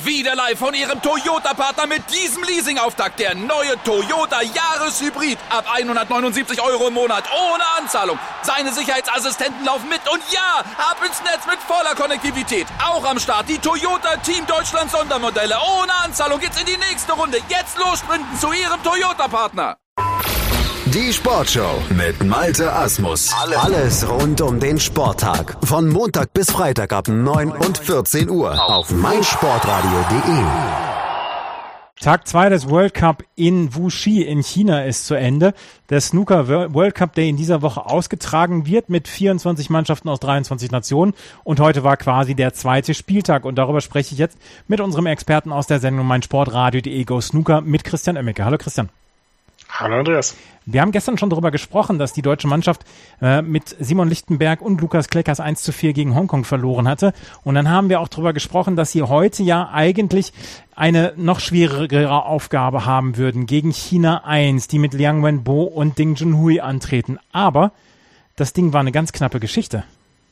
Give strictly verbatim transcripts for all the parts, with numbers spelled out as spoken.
Wieder live von Ihrem Toyota-Partner mit diesem Leasing-Auftakt. Der neue Toyota Jahreshybrid. Ab hundertneunundsiebzig Euro im Monat. Ohne Anzahlung. Seine Sicherheitsassistenten laufen mit. Und ja, ab ins Netz mit voller Konnektivität. Auch am Start die Toyota Team Deutschland Sondermodelle. Ohne Anzahlung geht's in die nächste Runde. Jetzt los sprinten zu Ihrem Toyota-Partner. Die Sportshow mit Malte Asmus. Alles rund um den Sporttag. Von Montag bis Freitag ab neun und vierzehn Uhr auf meinsportradio punkt de. Tag zwei des World Cup in Wuxi in China ist zu Ende. Der Snooker World Cup, der in dieser Woche ausgetragen wird mit vierundzwanzig Mannschaften aus dreiundzwanzig Nationen. Und heute war quasi der zweite Spieltag. Und darüber spreche ich jetzt mit unserem Experten aus der Sendung meinsportradio punkt de Go Snooker mit Christian Oemmeke. Hallo Christian. Hallo Andreas. Wir haben gestern schon darüber gesprochen, dass die deutsche Mannschaft äh, mit Simon Lichtenberg und Lukas Kleckers eins zu vier gegen Hongkong verloren hatte. Und dann haben wir auch darüber gesprochen, dass sie heute ja eigentlich eine noch schwierigere Aufgabe haben würden gegen China eins, die mit Liang Wenbo und Ding Junhui antreten. Aber das Ding war eine ganz knappe Geschichte.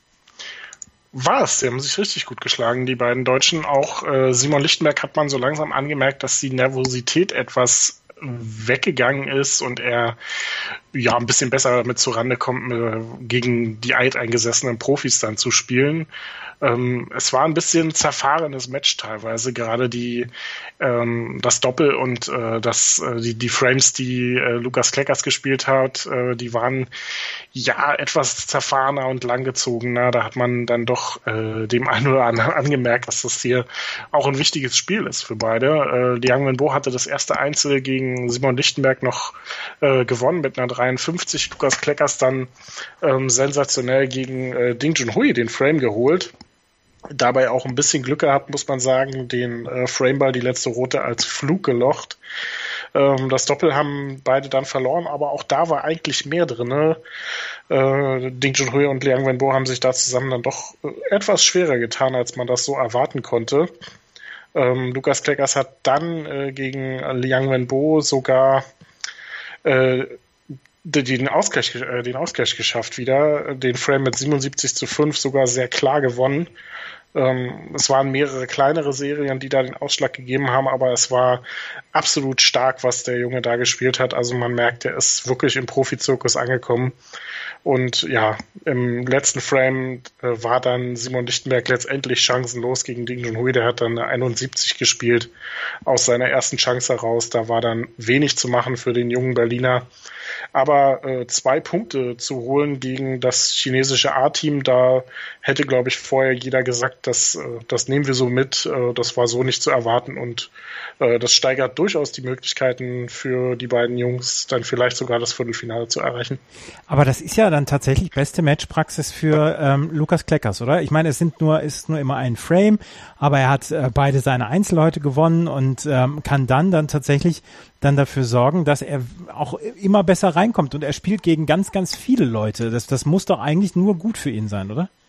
War es, sie haben sich richtig gut geschlagen, die beiden Deutschen. Auch äh, Simon Lichtenberg hat man so langsam angemerkt, dass die Nervosität etwas weggegangen ist und er ja ein bisschen besser damit zurande kommt, äh, gegen die alteingesessenen Profis dann zu spielen. Ähm, es war ein bisschen zerfahrenes Match teilweise, gerade die ähm, das Doppel und äh, das äh, die die Frames, die äh, Lukas Kleckers gespielt hat, äh, die waren ja etwas zerfahrener und langgezogener. Da hat man dann doch äh, dem einen oder anderen angemerkt, dass das hier auch ein wichtiges Spiel ist für beide. Äh, Liang Wenbo hatte das erste Einzel gegen Simon Lichtenberg noch äh, gewonnen mit einer dreiundfünfzig. Lukas Kleckers dann ähm, sensationell gegen äh, Ding Junhui den Frame geholt. Dabei auch ein bisschen Glück gehabt, muss man sagen, den äh, Frameball, die letzte rote, als Flug gelocht. Ähm, das Doppel haben beide dann verloren, aber auch da war eigentlich mehr drin. Äh, Ding Junhui und Liang Wenbo haben sich da zusammen dann doch äh, etwas schwerer getan, als man das so erwarten konnte. Ähm, Lukas Kleckers hat dann äh, gegen Liang Wenbo sogar äh, den Ausgleich, äh, den Ausgleich geschafft wieder, den Frame mit siebenundsiebzig zu fünf sogar sehr klar gewonnen. Ähm, es waren mehrere kleinere Serien, die da den Ausschlag gegeben haben, aber es war absolut stark, was der Junge da gespielt hat. Also man merkt, er ist wirklich im Profizirkus angekommen. Und ja, im letzten Frame äh, war dann Simon Lichtenberg letztendlich chancenlos gegen Ding Junhui. Der hat dann eine einundsiebzig gespielt aus seiner ersten Chance heraus. Da war dann wenig zu machen für den jungen Berliner. Aber äh, zwei Punkte zu holen gegen das chinesische A-Team, da hätte, glaube ich, vorher jeder gesagt, dass, äh, das nehmen wir so mit. Äh, das war so nicht zu erwarten und äh, das steigert durchaus die Möglichkeiten für die beiden Jungs, dann vielleicht sogar das Viertelfinale zu erreichen. Aber das ist ja dann tatsächlich beste Matchpraxis für ähm, Lukas Kleckers, oder? Ich meine, es sind nur, ist nur immer ein Frame, aber er hat äh, beide seine Einzel heute gewonnen und ähm, kann dann dann tatsächlich dann dafür sorgen, dass er auch immer besser reinkommt und er spielt gegen ganz, ganz viele Leute. Das, das muss doch eigentlich nur gut für ihn sein, oder?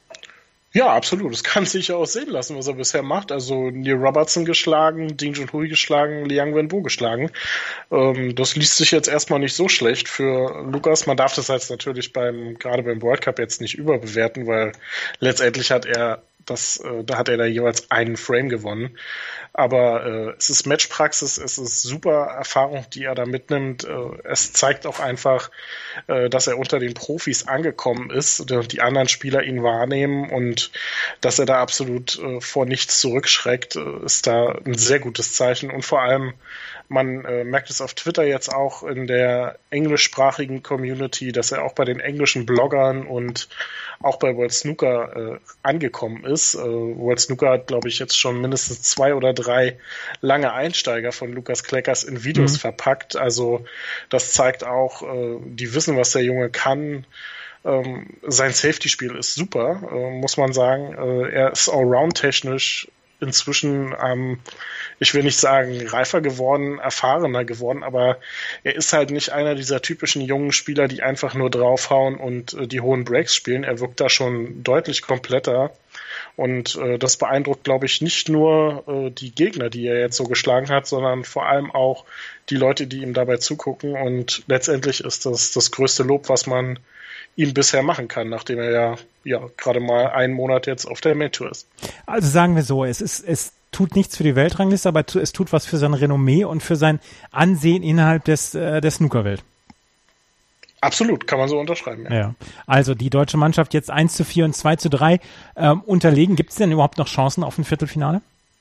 Ja, absolut. Das kann sich ja auch sehen lassen, was er bisher macht. Also Neil Robertson geschlagen, Ding Junhui geschlagen, Liang Wenbo geschlagen. Ähm, das liest sich jetzt erstmal nicht so schlecht für Lukas. Man darf das jetzt natürlich beim, gerade beim World Cup jetzt nicht überbewerten, weil letztendlich hat er das, äh, da hat er da jeweils einen Frame gewonnen. Aber äh, es ist Matchpraxis, es ist super Erfahrung, die er da mitnimmt. Äh, es zeigt auch einfach, äh, dass er unter den Profis angekommen ist und die anderen Spieler ihn wahrnehmen und dass er da absolut äh, vor nichts zurückschreckt, äh, ist da ein sehr gutes Zeichen. Und vor allem, man äh, merkt es auf Twitter jetzt auch in der englischsprachigen Community, dass er auch bei den englischen Bloggern und auch bei World Snooker äh, angekommen ist. Äh, World Snooker hat, glaube ich, jetzt schon mindestens zwei oder drei lange Einsteiger von Lukas Kleckers in Videos mhm. verpackt. Also das zeigt auch, äh, die wissen, was der Junge kann. Ähm, sein Safety-Spiel ist super, äh, muss man sagen. Äh, er ist allround-technisch inzwischen, ähm, ich will nicht sagen reifer geworden, erfahrener geworden, aber er ist halt nicht einer dieser typischen jungen Spieler, die einfach nur draufhauen und äh, die hohen Breaks spielen. Er wirkt da schon deutlich kompletter und äh, das beeindruckt, glaube ich, nicht nur äh, die Gegner, die er jetzt so geschlagen hat, sondern vor allem auch die Leute, die ihm dabei zugucken und letztendlich ist das das größte Lob, was man ihm bisher machen kann, nachdem er ja, ja gerade mal einen Monat jetzt auf der Main-Tour ist. Also sagen wir so, es ist, es tut nichts für die Weltrangliste, aber es tut was für sein Renommee und für sein Ansehen innerhalb des, äh, der Snookerwelt. Absolut, kann man so unterschreiben. Ja. Ja. Also die deutsche Mannschaft jetzt eins zu vier und zwei zu drei ähm, unterlegen. Gibt es denn überhaupt noch Chancen auf ein Viertelfinale?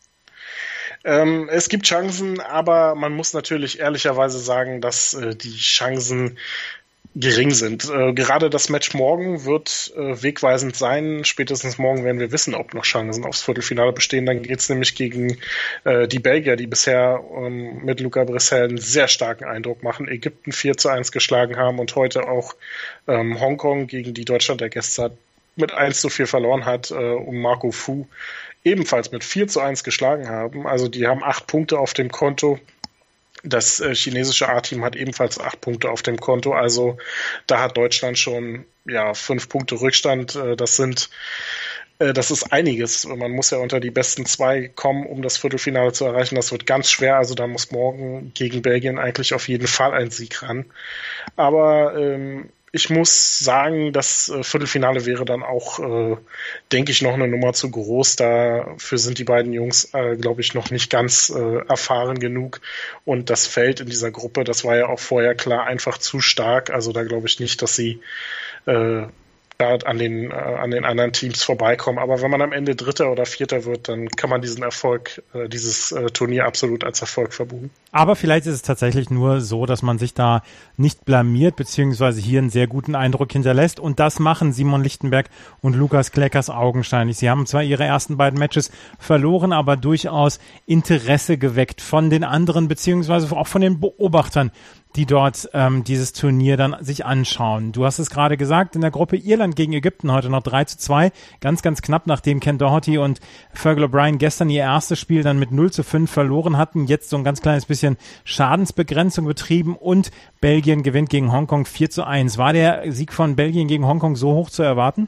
Ähm, es gibt Chancen, aber man muss natürlich ehrlicherweise sagen, dass äh, die Chancen gering sind. Äh, gerade das Match morgen wird äh, wegweisend sein. Spätestens morgen werden wir wissen, ob noch Chancen aufs Viertelfinale bestehen. Dann geht es nämlich gegen äh, die Belgier, die bisher ähm, mit Luca Bressel einen sehr starken Eindruck machen. Ägypten vier zu eins geschlagen haben und heute auch ähm, Hongkong, gegen die Deutschland der Gäste mit eins zu vier verloren hat, äh, um Marco Fu ebenfalls mit vier zu eins geschlagen haben. Also die haben acht Punkte auf dem Konto. Das äh, chinesische A-Team hat ebenfalls acht Punkte auf dem Konto. Also da hat Deutschland schon ja fünf Punkte Rückstand. Äh, das sind äh, das ist einiges. Man muss ja unter die besten zwei kommen, um das Viertelfinale zu erreichen. Das wird ganz schwer. Also da muss morgen gegen Belgien eigentlich auf jeden Fall ein Sieg ran. Aber ähm, ich muss sagen, das äh, Viertelfinale wäre dann auch, äh, denke ich, noch eine Nummer zu groß. Dafür sind die beiden Jungs, äh, glaube ich, noch nicht ganz äh, erfahren genug. Und das Feld in dieser Gruppe, das war ja auch vorher klar, einfach zu stark. Also da glaube ich nicht, dass sie äh, da an den, äh, an den anderen Teams vorbeikommen. Aber wenn man am Ende Dritter oder Vierter wird, dann kann man diesen Erfolg, äh, dieses äh, Turnier absolut als Erfolg verbuchen. Aber vielleicht ist es tatsächlich nur so, dass man sich da nicht blamiert, beziehungsweise hier einen sehr guten Eindruck hinterlässt. Und das machen Simon Lichtenberg und Lukas Kleckers augenscheinlich. Sie haben zwar ihre ersten beiden Matches verloren, aber durchaus Interesse geweckt von den anderen, beziehungsweise auch von den Beobachtern, die dort ähm, dieses Turnier dann sich anschauen. Du hast es gerade gesagt, in der Gruppe Irland gegen Ägypten heute noch drei zu zwei, ganz, ganz knapp, nachdem Ken Doherty und Fergal O'Brien gestern ihr erstes Spiel dann mit null zu fünf verloren hatten, jetzt so ein ganz kleines bisschen Schadensbegrenzung betrieben und Belgien gewinnt gegen Hongkong vier zu eins. War der Sieg von Belgien gegen Hongkong so hoch zu erwarten?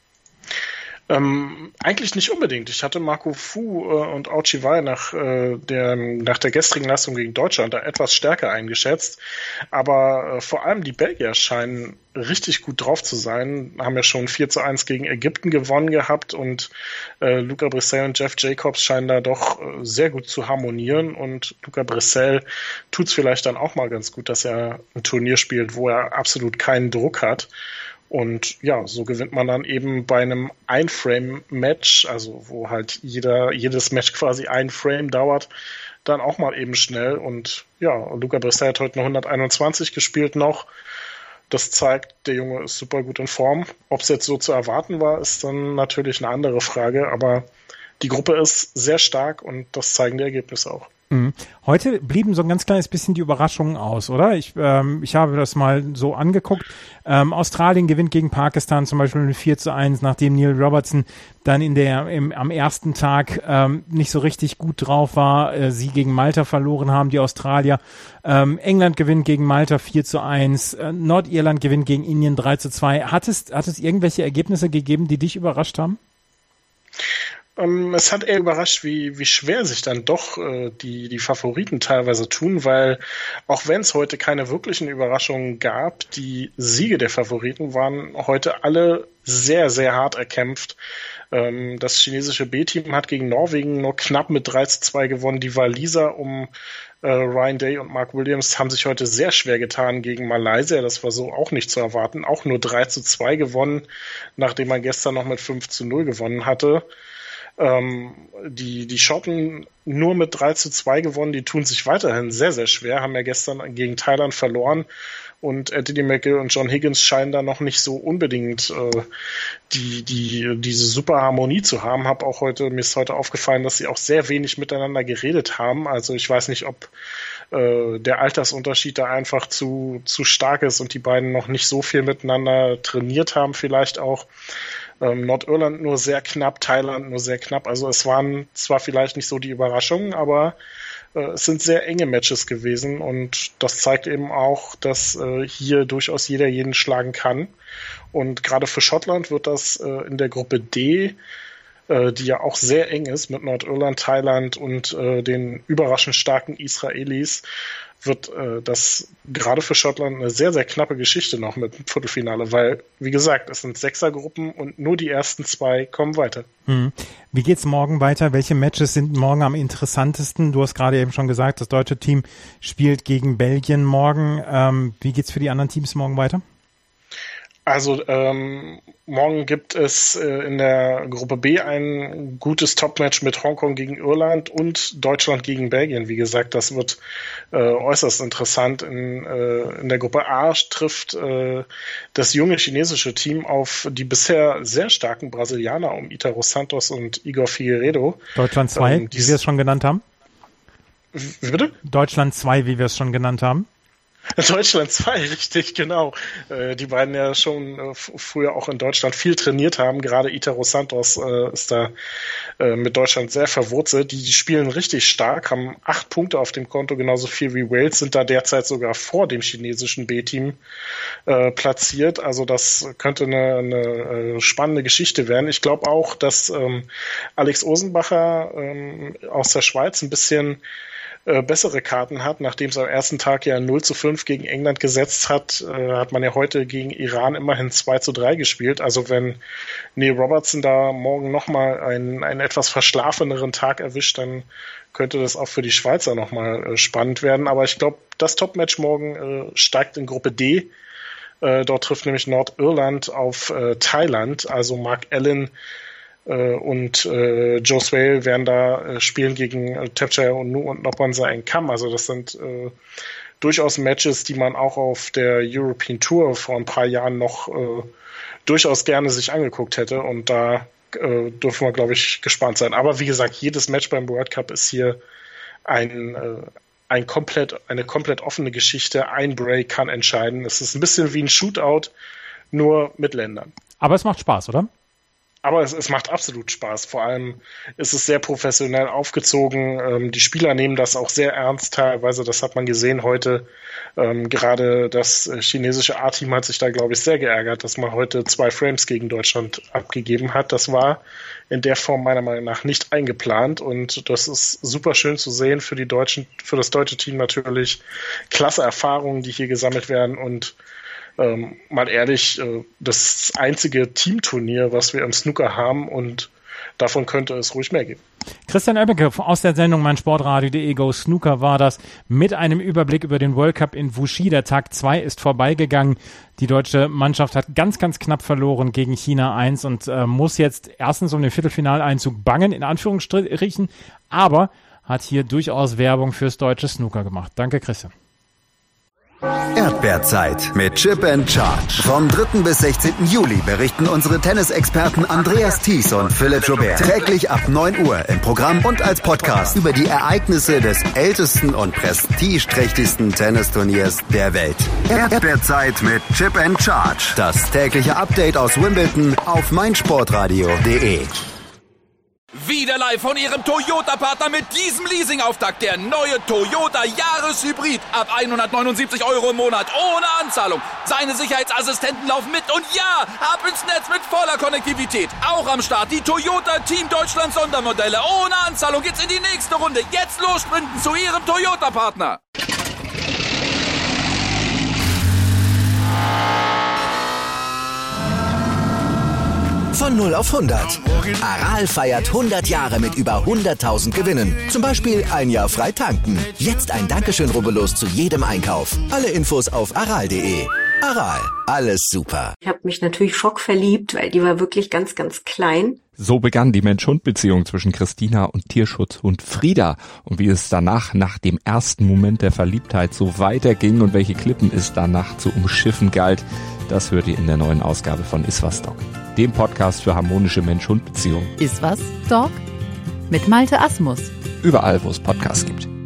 Ähm, eigentlich nicht unbedingt. Ich hatte Marco Fu äh, und Ao Chi Wai nach, äh, der, nach der gestrigen Leistung gegen Deutschland da etwas stärker eingeschätzt. Aber äh, vor allem die Belgier scheinen richtig gut drauf zu sein. Haben ja schon vier zu eins gegen Ägypten gewonnen gehabt und äh, Luca Bressel und Jeff Jacobs scheinen da doch äh, sehr gut zu harmonieren. Und Luca Bressel tut es vielleicht dann auch mal ganz gut, dass er ein Turnier spielt, wo er absolut keinen Druck hat. Und ja, so gewinnt man dann eben bei einem Ein-Frame-Match, also wo halt jeder, jedes Match quasi ein Frame dauert, dann auch mal eben schnell. Und ja, Luca Bressel hat heute eine hunderteinundzwanzig gespielt noch. Das zeigt, der Junge ist super gut in Form. Ob es jetzt so zu erwarten war, ist dann natürlich eine andere Frage. Aber die Gruppe ist sehr stark und das zeigen die Ergebnisse auch. Mhm. Heute blieben so ein ganz kleines bisschen die Überraschungen aus, oder? Ich, ähm, ich habe das mal so angeguckt. Ähm, Australien gewinnt gegen Pakistan zum Beispiel mit vier zu eins, nachdem Neil Robertson dann in der, im, am ersten Tag ähm, nicht so richtig gut drauf war. Äh, sie gegen Malta verloren haben, die Australier. Ähm, England gewinnt gegen Malta vier zu eins. Äh, Nordirland gewinnt gegen Indien drei zu zwei. Hat es, hat es irgendwelche Ergebnisse gegeben, die dich überrascht haben? Um, es hat eher überrascht, wie, wie schwer sich dann doch äh, die, die Favoriten teilweise tun, weil auch wenn es heute keine wirklichen Überraschungen gab, die Siege der Favoriten waren heute alle sehr, sehr hart erkämpft. Ähm, das chinesische B-Team hat gegen Norwegen nur knapp mit drei zu zwei gewonnen. Die Waliser um äh, Ryan Day und Mark Williams haben sich heute sehr schwer getan gegen Malaysia. Das war so auch nicht zu erwarten. Auch nur drei zu zwei gewonnen, nachdem man gestern noch mit fünf zu null gewonnen hatte. Ähm, die, die Schotten nur mit drei zu zwei gewonnen, die tun sich weiterhin sehr, sehr schwer, haben ja gestern gegen Thailand verloren und Anthony McGill und John Higgins scheinen da noch nicht so unbedingt äh, die, die, diese super Harmonie zu haben. Hab auch heute, mir ist heute aufgefallen, dass sie auch sehr wenig miteinander geredet haben. Also ich weiß nicht, ob äh, der Altersunterschied da einfach zu, zu stark ist und die beiden noch nicht so viel miteinander trainiert haben vielleicht auch. Ähm, Nordirland nur sehr knapp, Thailand nur sehr knapp. Also es waren zwar vielleicht nicht so die Überraschungen, aber äh, es sind sehr enge Matches gewesen und das zeigt eben auch, dass äh, hier durchaus jeder jeden schlagen kann. Und gerade für Schottland wird das äh, in der Gruppe D, äh, die ja auch sehr eng ist mit Nordirland, Thailand und äh, den überraschend starken Israelis, wird äh, das gerade für Schottland eine sehr, sehr knappe Geschichte noch mit dem Viertelfinale, weil, wie gesagt, es sind Sechsergruppen und nur die ersten zwei kommen weiter. Hm. Wie geht's morgen weiter? Welche Matches sind morgen am interessantesten? Du hast gerade eben schon gesagt, das deutsche Team spielt gegen Belgien morgen. Ähm, wie geht's für die anderen Teams morgen weiter? Also ähm, morgen gibt es äh, in der Gruppe B ein gutes Topmatch mit Hongkong gegen Irland und Deutschland gegen Belgien. Wie gesagt, das wird äh, äußerst interessant. In, äh, in der Gruppe A trifft äh, das junge chinesische Team auf die bisher sehr starken Brasilianer um Itaro Santos und Igor Figueiredo. Deutschland zwei, ähm, wie wir es schon genannt haben. Wie bitte? Deutschland zwei, wie wir es schon genannt haben. Deutschland zwei, richtig, genau. Äh, die beiden ja schon äh, f- früher auch in Deutschland viel trainiert haben. Gerade Itaro Santos äh, ist da äh, mit Deutschland sehr verwurzelt. Die, die spielen richtig stark, haben acht Punkte auf dem Konto, genauso viel wie Wales, sind da derzeit sogar vor dem chinesischen B-Team äh, platziert. Also das könnte eine, eine äh, spannende Geschichte werden. Ich glaube auch, dass ähm, Alex Osenbacher ähm, aus der Schweiz ein bisschen Äh, bessere Karten hat, nachdem es am ersten Tag ja null zu fünf gegen England gesetzt hat, äh, hat man ja heute gegen Iran immerhin zwei zu drei gespielt. Also wenn Neil Robertson da morgen nochmal einen, einen etwas verschlafeneren Tag erwischt, dann könnte das auch für die Schweizer nochmal äh, spannend werden. Aber ich glaube, das Topmatch morgen äh, steigt in Gruppe D. Äh, dort trifft nämlich Nordirland auf äh, Thailand. Also Mark Allen und äh, Joe Swale werden da äh, spielen gegen äh, Tapchaya Onu und Noppansa Enkam. Also das sind äh, durchaus Matches, die man auch auf der European Tour vor ein paar Jahren noch äh, durchaus gerne sich angeguckt hätte. Und da äh, dürfen wir, glaube ich, gespannt sein. Aber wie gesagt, jedes Match beim World Cup ist hier ein, äh, ein komplett, eine komplett offene Geschichte. Ein Break kann entscheiden. Es ist ein bisschen wie ein Shootout, nur mit Ländern. Aber es macht Spaß, oder? Aber es, es macht absolut Spaß. Vor allem ist es sehr professionell aufgezogen. Ähm, die Spieler nehmen das auch sehr ernst teilweise. Das hat man gesehen heute. Ähm, gerade das chinesische A-Team hat sich da, glaube ich, sehr geärgert, dass man heute zwei Frames gegen Deutschland abgegeben hat. Das war in der Form meiner Meinung nach nicht eingeplant. Und das ist super schön zu sehen für die Deutschen, für das deutsche Team natürlich. Klasse Erfahrungen, die hier gesammelt werden. Und Ähm, mal ehrlich, äh, das einzige Teamturnier, was wir im Snooker haben, und davon könnte es ruhig mehr geben. Christian Oebbeke aus der Sendung meinsportradio punkt de Go Snooker war das mit einem Überblick über den World Cup in Wuxi. Der Tag zwei ist vorbeigegangen. Die deutsche Mannschaft hat ganz, ganz knapp verloren gegen China eins und äh, muss jetzt erstens um den Viertelfinaleinzug bangen, in Anführungsstrichen, aber hat hier durchaus Werbung fürs deutsche Snooker gemacht. Danke, Christian. Erdbeerzeit mit Chip and Charge. Vom dritten bis sechzehnten Juli berichten unsere Tennisexperten Andreas Thies und Philipp Joubert täglich ab neun Uhr im Programm und als Podcast über die Ereignisse des ältesten und prestigeträchtigsten Tennisturniers der Welt. Erdbeerzeit mit Chip and Charge. Das tägliche Update aus Wimbledon auf meinsportradio punkt de. Wieder live von Ihrem Toyota-Partner mit diesem Leasing-Auftakt. Der neue Toyota Jahreshybrid. Ab hundertneunundsiebzig Euro im Monat. Ohne Anzahlung. Seine Sicherheitsassistenten laufen mit. Und ja, ab ins Netz mit voller Konnektivität. Auch am Start die Toyota Team Deutschland Sondermodelle. Ohne Anzahlung geht's in die nächste Runde. Jetzt los sprinten zu Ihrem Toyota-Partner. Von null auf hundert. Aral feiert hundert Jahre mit über hunderttausend Gewinnen. Zum Beispiel ein Jahr frei tanken. Jetzt ein Dankeschön, rubbellos zu jedem Einkauf. Alle Infos auf aral punkt de. Aral, alles super. Ich habe mich natürlich schockverliebt, weil die war wirklich ganz, ganz klein. So begann die Mensch-Hund-Beziehung zwischen Christina und Tierschutzhund Frieda. Und wie es danach, nach dem ersten Moment der Verliebtheit, so weiterging und welche Klippen es danach zu umschiffen galt, das hört ihr in der neuen Ausgabe von Iswas Dog, dem Podcast für harmonische Mensch-Hund-Beziehungen. Iswas Dog? Mit Malte Asmus. Überall, wo es Podcasts gibt.